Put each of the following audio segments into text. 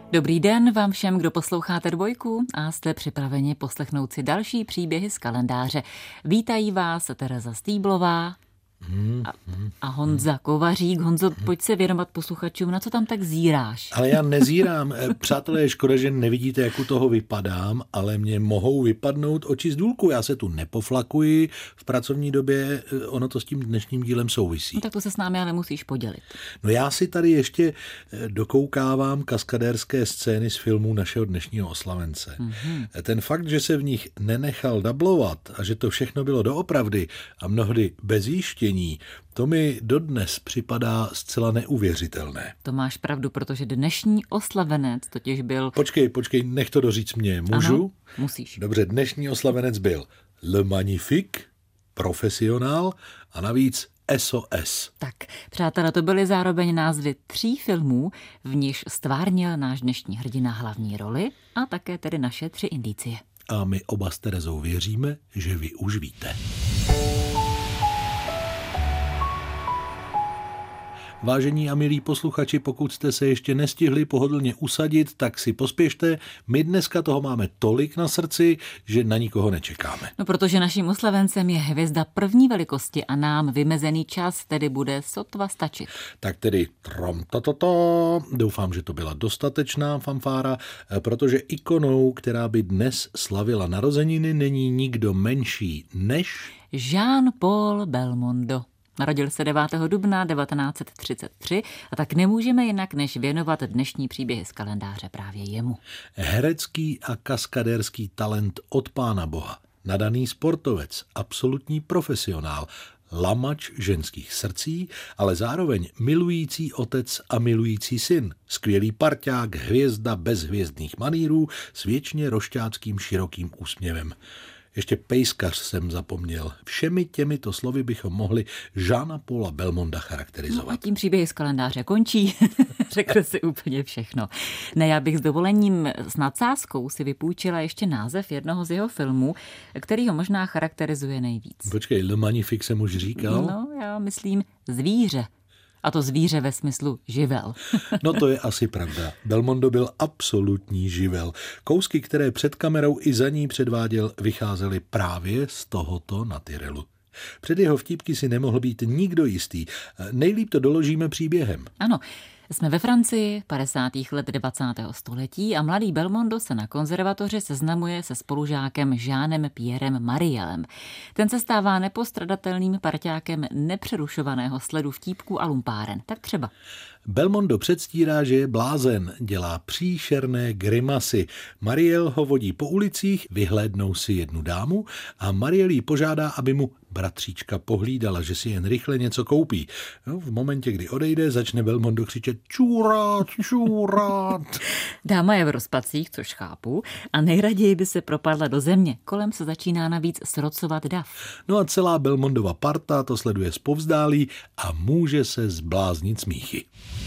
Dobrý den vám všem, kdo posloucháte Dvojku a jste připraveni poslechnout si další příběhy z kalendáře. Vítají vás Tereza Stýblová a Honza Kovařík. Honzo, pojď se věnovat posluchačům, na co tam tak zíráš? Ale já nezírám. Přátelé, je škoda, že nevidíte, jak u toho vypadám, ale mě mohou vypadnout oči z důlku. Já se tu nepoflakuji v pracovní době, ono to s tím dnešním dílem souvisí. No, tak to se s námi ale musíš podělit. No já si tady ještě dokoukávám kaskadérské scény z filmů našeho dnešního oslavence. Ten fakt, že se v nich nenechal dublovat a že to všechno bylo doopravdy a mnohdy bez jištění, to mi dodnes připadá zcela neuvěřitelné. To máš pravdu, protože dnešní oslavenec totiž byl... Počkej, nech to doříct mě. Můžu? Ano, musíš. Dobře, dnešní oslavenec byl Le Magnifique, Profesionál a navíc SOS. Tak, přátelé, to byly zároveň názvy 3 filmů, v nichž stvárnil náš dnešní hrdina hlavní roli a také tedy naše 3 indicie. A my oba s Terezou věříme, že vy už víte. Vážení a milí posluchači, pokud jste se ještě nestihli pohodlně usadit, tak si pospěšte. My dneska toho máme tolik na srdci, že na nikoho nečekáme. No, protože naším oslavencem je hvězda první velikosti a nám vymezený čas tedy bude sotva stačit. Tak tedy doufám, že to byla dostatečná fanfára, protože ikonou, která by dnes slavila narozeniny, není nikdo menší než... Jean-Paul Belmondo. Narodil se 9. dubna 1933 a tak nemůžeme jinak, než věnovat dnešní příběhy z kalendáře právě jemu. Herecký a kaskadérský talent od Pána Boha, nadaný sportovec, absolutní profesionál, lamač ženských srdcí, ale zároveň milující otec a milující syn, skvělý parťák, hvězda bez hvězdných manýrů s věčně rošťáckým širokým úsměvem. Ještě pejskař jsem zapomněl. Všemi těmito slovy bychom mohli Jeana Paula Belmonda charakterizovat. No a tím příběhy z kalendáře končí. Řekl si úplně všechno. Ne, já bych s dovolením s nadsázkou si vypůjčila ještě název jednoho z jeho filmů, který ho možná charakterizuje nejvíc. Počkej, Le Magnifique jsem už říkal? No, já myslím Zvíře. A to zvíře ve smyslu živel. No to je asi pravda. Belmondo byl absolutní živel. Kousky, které před kamerou i za ní předváděl, vycházely právě z tohoto natyrelu. Před jeho vtípky si nemohl být nikdo jistý. Nejlíp to doložíme příběhem. Ano, jsme ve Francii 50. let 20. století a mladý Belmondo se na konzervatoři seznamuje se spolužákem Jeanem Pierrem Marielem. Ten se stává nepostradatelným parťákem nepřerušovaného sledu vtípků a lumpáren. Tak třeba. Belmondo předstírá, že je blázen, dělá příšerné grimasy. Mariel ho vodí po ulicích, vyhlédnou si jednu dámu a Mariel jí požádá, aby mu bratříčka pohlídala, že si jen rychle něco koupí. No, v momentě, kdy odejde, začne Belmondo křičet čurát. Dáma je v rozpacích, což chápu, a nejraději by se propadla do země. Kolem se začíná navíc srocovat dav. No a celá Belmondova parta to sleduje zpovzdálí a může se zbláznit smíchy.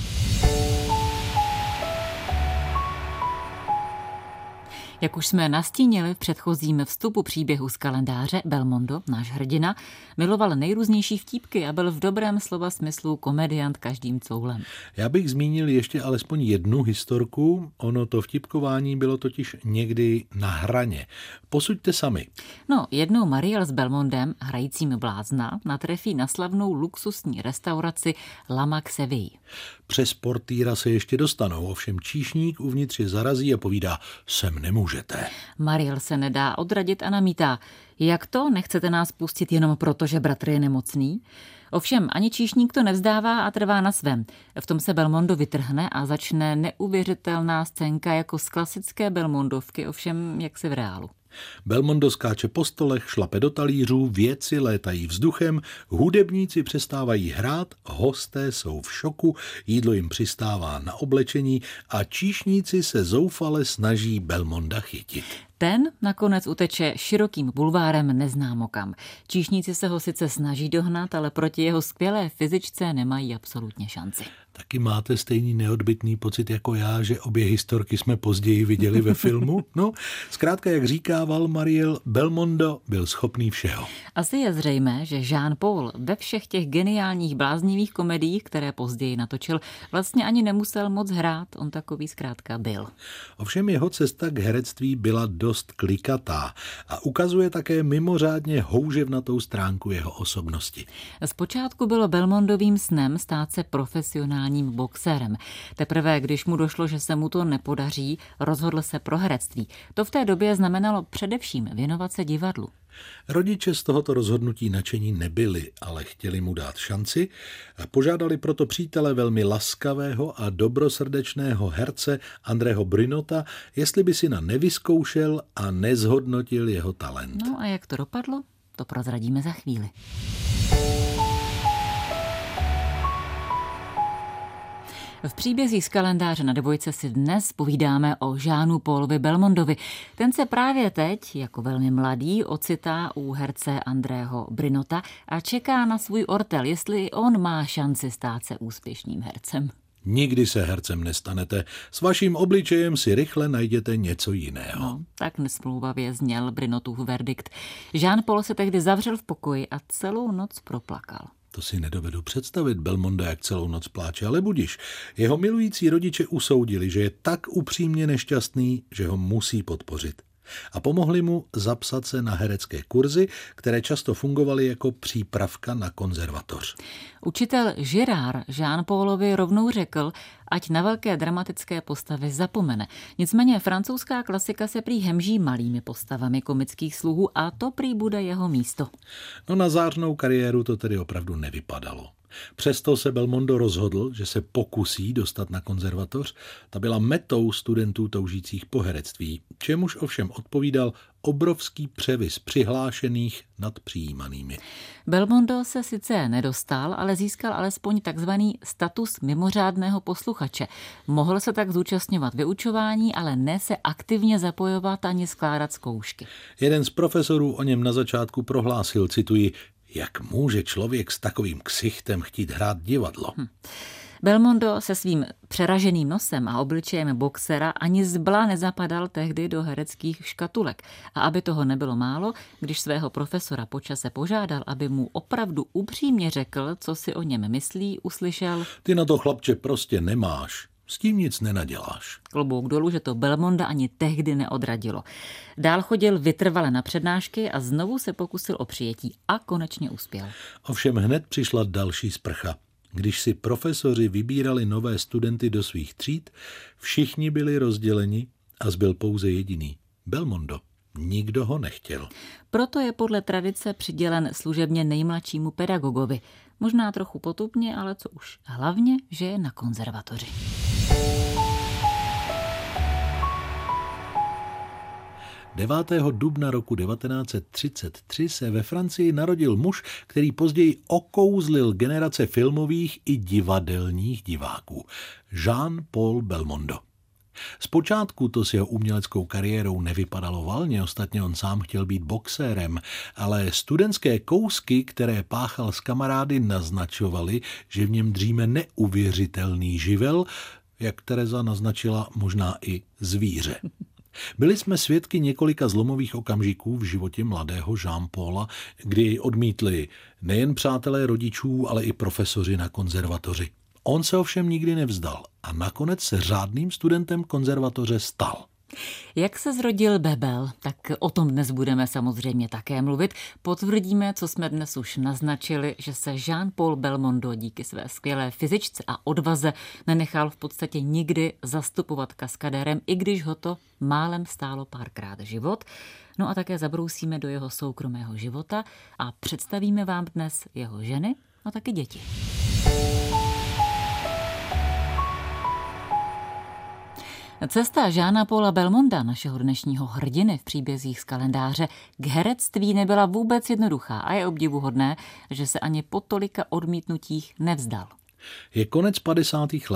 Jak už jsme nastínili v předchozím vstupu příběhu z kalendáře, Belmondo, náš hrdina, miloval nejrůznější vtípky a byl v dobrém slova smyslu komediant každým coulem. Já bych zmínil ještě alespoň jednu historku, ono to vtipkování bylo totiž někdy na hraně. Posuďte sami. No, jednou Mariel s Belmondem, hrajícím blázna, natrefí na slavnou luxusní restauraci La Maxeville. Přes portýra se ještě dostanou, ovšem číšník uvnitř je zarazí a povídá, sem nemůžete. Mariel se nedá odradit a namítá, jak to, nechcete nás pustit jenom proto, že bratr je nemocný? Ovšem ani číšník to nevzdává a trvá na svém. V tom se Belmondo vytrhne a začne neuvěřitelná scénka jako z klasické Belmondovky, ovšem jak se v reálu. Belmondo skáče po stolech, šlape do talířů, věci létají vzduchem, hudebníci přestávají hrát, hosté jsou v šoku, jídlo jim přistává na oblečení a číšníci se zoufale snaží Belmonda chytit. Ten nakonec uteče širokým bulvárem neznámo kam. Číšníci se ho sice snaží dohnat, ale proti jeho skvělé fyzičce nemají absolutně šanci. Taky máte stejný neodbytný pocit jako já, že obě historky jsme později viděli ve filmu? No, zkrátka, jak říkával Mariel, Belmondo byl schopný všeho. Asi je zřejmé, že Jean-Paul ve všech těch geniálních bláznivých komediích, které později natočil, vlastně ani nemusel moc hrát, on takový zkrátka byl. Ovšem jeho cesta k herectví byla dost klikatá a ukazuje také mimořádně houževnatou stránku jeho osobnosti. Zpočátku bylo Belmondovým snem stát se profesionálním boxerem. Teprve, když mu došlo, že se mu to nepodaří, rozhodl se pro herectví. To v té době znamenalo především věnovat se divadlu. Rodiče z tohoto rozhodnutí nadšení nebyli, ale chtěli mu dát šanci a požádali proto přítele velmi laskavého a dobrosrdečného herce Andrého Brynota, jestli by syna nevyzkoušel a nezhodnotil jeho talent. No a jak to dopadlo? To prozradíme za chvíli. V příbězích z kalendáře na dvojce si dnes povídáme o Jeanu Paulovi Belmondovi. Ten se právě teď, jako velmi mladý, ocitá u herce Andrého Brynota a čeká na svůj ortel, jestli i on má šanci stát se úspěšným hercem. Nikdy se hercem nestanete. S vaším obličejem si rychle najděte něco jiného. No, tak nesmlouvavě zněl Brynotův verdikt. Jean-Paul se tehdy zavřel v pokoji a celou noc proplakal. To si nedovedu představit Belmonda, jak celou noc pláče, ale budiš. Jeho milující rodiče usoudili, že je tak upřímně nešťastný, že ho musí podpořit. A pomohli mu zapsat se na herecké kurzy, které často fungovaly jako přípravka na konzervatoř. Učitel Girard Jean-Paulovi rovnou řekl, ať na velké dramatické postavy zapomene. Nicméně francouzská klasika se prý hemží malými postavami komických sluhů a to prý bude jeho místo. No na zářnou kariéru to tedy opravdu nevypadalo. Přesto se Belmondo rozhodl, že se pokusí dostat na konzervatoř. Ta byla metou studentů toužících po herectví, čemuž ovšem odpovídal obrovský převis přihlášených nad přijímanými. Belmondo se sice nedostal, ale získal alespoň takzvaný status mimořádného posluchače. Mohl se tak zúčastňovat vyučování, ale ne se aktivně zapojovat ani skládat zkoušky. Jeden z profesorů o něm na začátku prohlásil, cituji, jak může člověk s takovým ksichtem chtít hrát divadlo? Belmondo se svým přeraženým nosem a obličejem boxera ani zbla nezapadal tehdy do hereckých škatulek. A aby toho nebylo málo, když svého profesora po čase požádal, aby mu opravdu upřímně řekl, co si o něm myslí, uslyšel: Ty na to, chlapče, prostě nemáš. S tím nic nenaděláš. Klobouk dolů, že to Belmonda ani tehdy neodradilo. Dál chodil vytrvale na přednášky a znovu se pokusil o přijetí a konečně uspěl. Ovšem hned přišla další sprcha. Když si profesoři vybírali nové studenty do svých tříd, všichni byli rozděleni a zbyl pouze jediný. Belmondo. Nikdo ho nechtěl. Proto je podle tradice přidělen služebně nejmladšímu pedagogovi. Možná trochu potupně, ale co už. Hlavně, že je na konzervatoři. Dubna roku 1933 se ve Francii narodil muž, který později okouzlil generace filmových i divadelních diváků. Jean-Paul Belmondo. Zpočátku to s jeho uměleckou kariérou nevypadalo valně, ostatně on sám chtěl být boxérem, ale studentské kousky, které páchal s kamarády, naznačovaly, že v něm dříme neuvěřitelný živel, jak Tereza naznačila, možná i zvíře. Byli jsme svědky několika zlomových okamžiků v životě mladého Jean-Paula, kdy jej odmítli nejen přátelé rodičů, ale i profesoři na konzervatoři. On se ovšem nikdy nevzdal a nakonec se řádným studentem konzervatoře stal. Jak se zrodil Bebel, tak o tom dnes budeme samozřejmě také mluvit. Potvrdíme, co jsme dnes už naznačili, že se Jean-Paul Belmondo díky své skvělé fyzičce a odvaze nenechal v podstatě nikdy zastupovat kaskadérem, i když ho to málem stálo párkrát život. No a také zabrousíme do jeho soukromého života a představíme vám dnes jeho ženy a taky děti. Cesta Jeana Paula Belmonda, našeho dnešního hrdiny v příbězích z kalendáře, k herectví nebyla vůbec jednoduchá a je obdivuhodné, že se ani po tolika odmítnutích nevzdal. Je konec 50. let.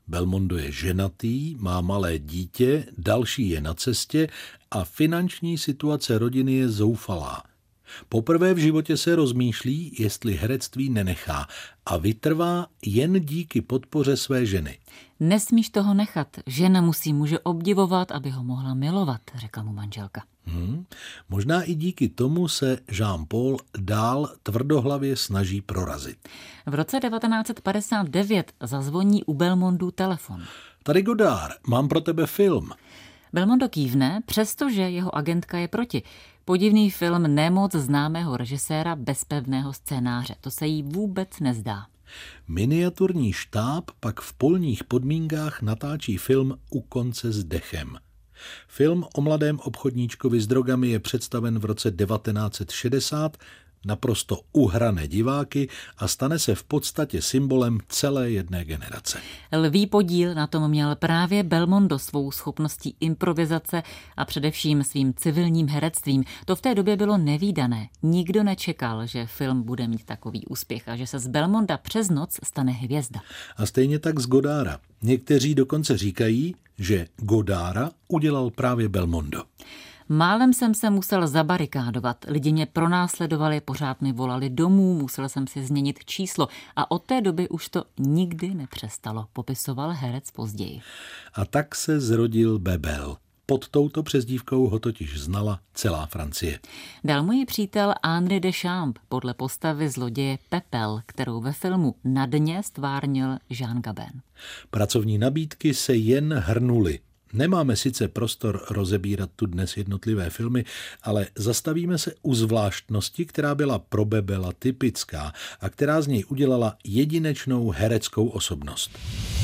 Belmondo je ženatý, má malé dítě, další je na cestě a finanční situace rodiny je zoufalá. Poprvé v životě se rozmýšlí, jestli herectví nenechá a vytrvá jen díky podpoře své ženy. Nesmíš toho nechat, žena musí muže obdivovat, aby ho mohla milovat, řekla mu manželka. Možná i díky tomu se Jean-Paul dál tvrdohlavě snaží prorazit. V roce 1959 zazvoní u Belmondu telefon. Tady Godard, mám pro tebe film. Belmondo kývne, přestože jeho agentka je proti. Podivný film nemoc známého režiséra bez pevného scénáře. To se jí vůbec nezdá. Miniaturní štáb pak v polních podmínkách natáčí film U konce s dechem. Film o mladém obchodníčkovi s drogami je představen v roce 1960 naprosto uhrané diváky a stane se v podstatě symbolem celé jedné generace. Lví podíl na tom měl právě Belmondo svou schopností improvizace a především svým civilním herectvím. To v té době bylo nevídané. Nikdo nečekal, že film bude mít takový úspěch a že se z Belmonda přes noc stane hvězda. A stejně tak z Godarda. Někteří dokonce říkají, že Godarda udělal právě Belmondo. Málem jsem se musel zabarikádovat, lidi mě pronásledovali, pořád mi volali domů, musel jsem si změnit číslo a od té doby už to nikdy nepřestalo, popisoval herec později. A tak se zrodil Bebel. Pod touto přezdívkou ho totiž znala celá Francie. Dal mu ji přítel Henri Deschamps podle postavy zloděje Pepel, kterou ve filmu Na dně stvárnil Jean Gabin. Pracovní nabídky se jen hrnuly. Nemáme sice prostor rozebírat tu dnes jednotlivé filmy, ale zastavíme se u zvláštnosti, která byla pro Bebela typická a která z něj udělala jedinečnou hereckou osobnost.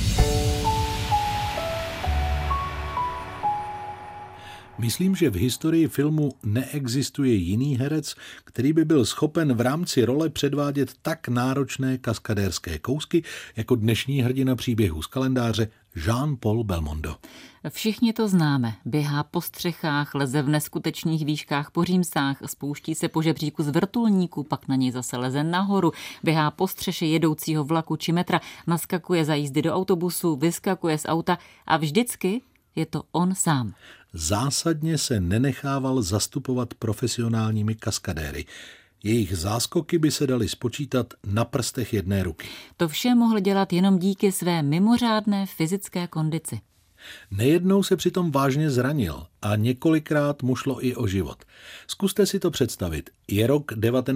Myslím, že v historii filmu neexistuje jiný herec, který by byl schopen v rámci role předvádět tak náročné kaskadérské kousky, jako dnešní hrdina příběhu z kalendáře Jean-Paul Belmondo. Všichni to známe. Běhá po střechách, leze v neskutečných výškách po římsách, spouští se po žebříku z vrtulníku, pak na něj zase leze nahoru, běhá po střeše jedoucího vlaku či metra, naskakuje za jízdy do autobusu, vyskakuje z auta a vždycky je to on sám. Zásadně se nenechával zastupovat profesionálními kaskadéry. Jejich záskoky by se daly spočítat na prstech jedné ruky. To vše mohl dělat jenom díky své mimořádné fyzické kondici. Nejednou se přitom vážně zranil a několikrát mu šlo i o život. Zkuste si to představit. Je rok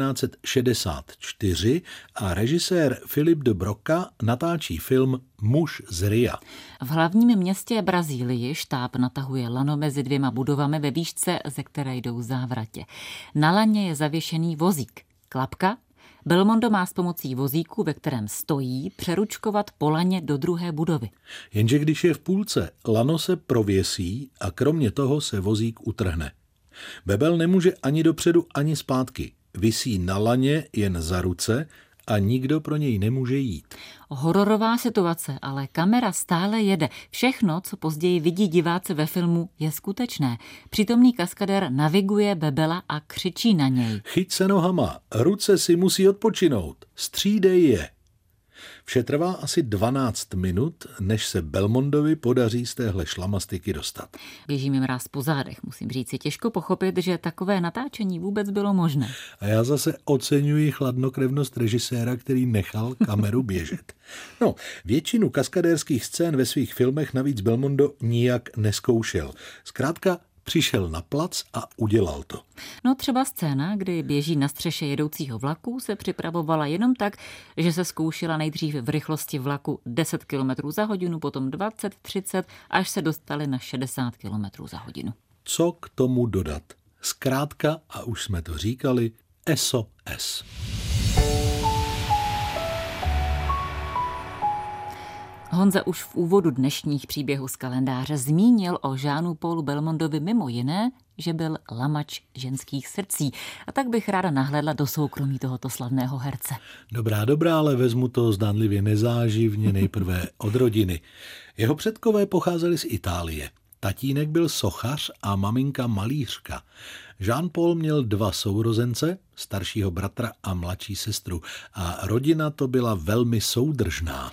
1964 a režisér Philippe de Broca natáčí film Muž z Ria. V hlavním městě Brazílii štáb natahuje lano mezi dvěma budovami ve výšce, ze které jdou závratě. Na laně je zavěšený vozík. Klapka. Belmondo má s pomocí vozíku, ve kterém stojí, přeručkovat po laně do druhé budovy. Jenže když je v půlce, lano se prověsí a kromě toho se vozík utrhne. Bebel nemůže ani dopředu, ani zpátky. Visí na laně jen za ruce a nikdo pro něj nemůže jít. Hororová situace, ale kamera stále jede. Všechno, co později vidí diváci ve filmu, je skutečné. Přítomný kaskadér naviguje Bebela a křičí na něj. Chyť se nohama, ruce si musí odpočinout, střídej je. Vše trvá asi 12 minut, než se Belmondovi podaří z téhle šlamastiky dostat. Běží mi mráz po zádech, musím říct, je těžko pochopit, že takové natáčení vůbec bylo možné. A já zase oceňuji chladnokrevnost režiséra, který nechal kameru běžet. No, většinu kaskadérských scén ve svých filmech navíc Belmondo nijak neskoušel. Zkrátka přišel na plac a udělal to. No třeba scéna, kdy běží na střeše jedoucího vlaku, se připravovala jenom tak, že se zkoušela nejdřív v rychlosti vlaku 10 km za hodinu, potom 20, 30, až se dostali na 60 km za hodinu. Co k tomu dodat? Zkrátka, a už jsme to říkali, SOS. Honza už v úvodu dnešních příběhů z kalendáře zmínil o Jeanu Paulu Belmondovi mimo jiné, že byl lamač ženských srdcí. A tak bych ráda nahlédla do soukromí tohoto slavného herce. Dobrá, ale vezmu to zdánlivě nezáživně nejprve od rodiny. Jeho předkové pocházeli z Itálie. Tatínek byl sochař a maminka malířka. Jean-Paul měl 2 sourozence, staršího bratra a mladší sestru. A rodina to byla velmi soudržná.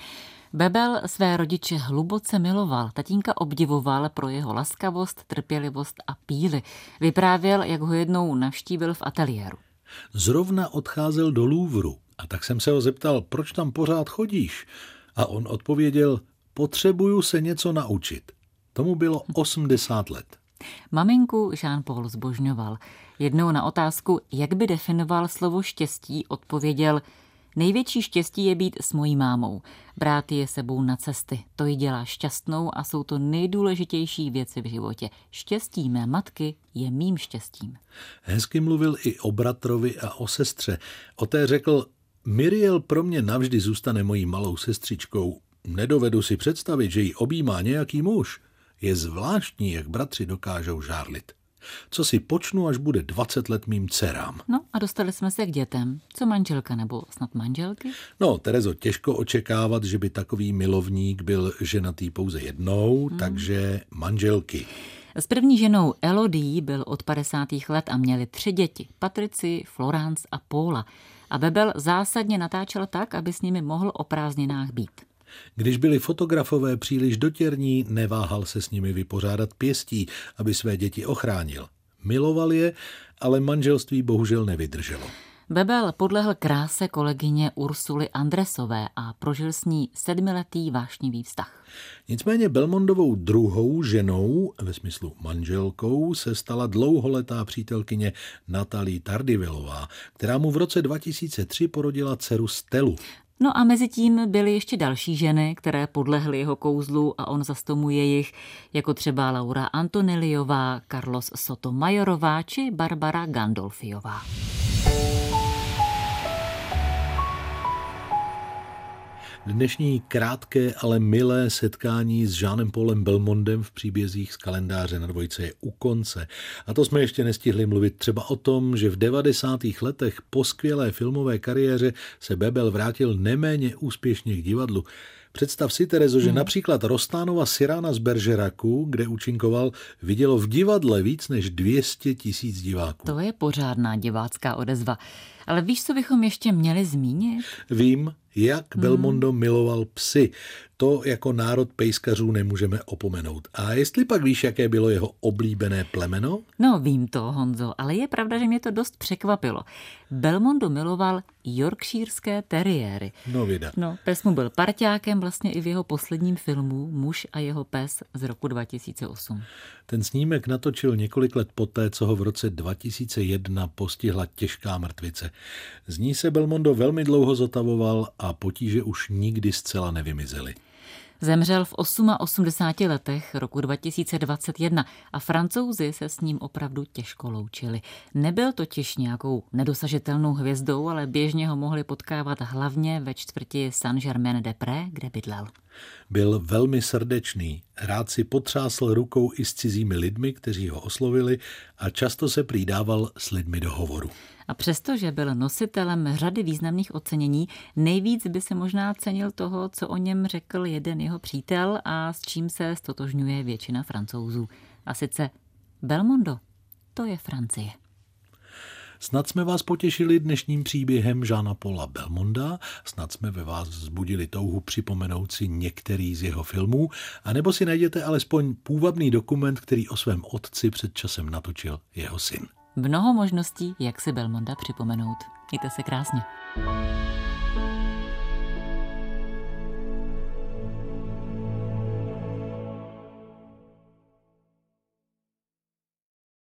Bebel své rodiče hluboce miloval, tatínka obdivoval pro jeho laskavost, trpělivost a píly. Vyprávěl, jak ho jednou navštívil v ateliéru. Zrovna odcházel do Louvru a tak jsem se ho zeptal, proč tam pořád chodíš? A on odpověděl, potřebuju se něco naučit. Tomu bylo 80 let. Maminku Jean-Paul zbožňoval. Jednou na otázku, jak by definoval slovo štěstí, odpověděl, největší štěstí je být s mojí mámou. Brát je sebou na cesty. To ji dělá šťastnou a jsou to nejdůležitější věci v životě. Štěstí mé matky je mým štěstím. Hezky mluvil i o bratrovi a o sestře. O té řekl, Miriel pro mě navždy zůstane mojí malou sestřičkou. Nedovedu si představit, že ji objímá nějaký muž. Je zvláštní, jak bratři dokážou žárlit. Co si počnu, až bude 20 let mým dcerám. No a dostali jsme se k dětem. Co manželka nebo snad manželky? No, Terezo, těžko očekávat, že by takový milovník byl ženatý pouze jednou, takže manželky. S první ženou Elodie byl od 50. let a měli 3 děti. Patrici, Florence a Paula. A Bebel zásadně natáčel tak, aby s nimi mohl o prázdninách být. Když byli fotografové příliš dotěrní, neváhal se s nimi vypořádat pěstí, aby své děti ochránil. Miloval je, ale manželství bohužel nevydrželo. Bebel podlehl kráse kolegyně Ursuly Andresové a prožil s ní 7letý vášnivý vztah. Nicméně Belmondovou druhou ženou, ve smyslu manželkou, se stala dlouholetá přítelkyně Natalie Tardivillová, která mu v roce 2003 porodila dceru Stelu. No a mezi tím byly ještě další ženy, které podlehly jeho kouzlu a on zas tomu jejich, jako třeba Laura Antonelliová, Carlos Sotomayorová či Barbara Gandolfiová. Dnešní krátké, ale milé setkání s Jeanem Paulem Belmondem v příbězích z kalendáře na dvojce je u konce. A to jsme ještě nestihli mluvit třeba o tom, že v 90. letech po skvělé filmové kariéře se Bebel vrátil neméně úspěšně k divadlu. Představ si, Terezo, že například Rostánova Sirána z Bergeracu, kde účinkoval, vidělo v divadle víc než 200 000 diváků. To je pořádná divácká odezva. Ale víš, co bychom ještě měli zmínit? Vím, jak Belmondo miloval psy. To jako národ pejskařů nemůžeme opomenout. A jestli pak víš, jaké bylo jeho oblíbené plemeno? No, vím to, Honzo, ale je pravda, že mě to dost překvapilo. Belmondo miloval yorkshirské teriéry. No vida. No, pes mu byl parťákem vlastně i v jeho posledním filmu Muž a jeho pes z roku 2008. Ten snímek natočil několik let poté, co ho v roce 2001 postihla těžká mrtvice. Z ní se Belmondo velmi dlouho zotavoval a potíže už nikdy zcela nevymizely. Zemřel v 88 letech roku 2021 a Francouzi se s ním opravdu těžko loučili. Nebyl totiž nějakou nedosažitelnou hvězdou, ale běžně ho mohli potkávat hlavně ve čtvrti Saint-Germain-des-Prés, kde bydlel. Byl velmi srdečný, rád si potřásl rukou i s cizími lidmi, kteří ho oslovili a často se prý dával s lidmi do hovoru. A přestože byl nositelem řady významných ocenění, nejvíc by se možná cenil toho, co o něm řekl jeden jeho přítel a s čím se stotožňuje většina Francouzů. A sice Belmondo, to je Francie. Snad jsme vás potěšili dnešním příběhem Jeana Paula Belmonda, snad jsme ve vás vzbudili touhu připomenout si některý z jeho filmů, anebo si najděte alespoň půvabný dokument, který o svém otci před časem natočil jeho syn. Mnoho možností, jak si Belmonda připomenout. Mějte se krásně.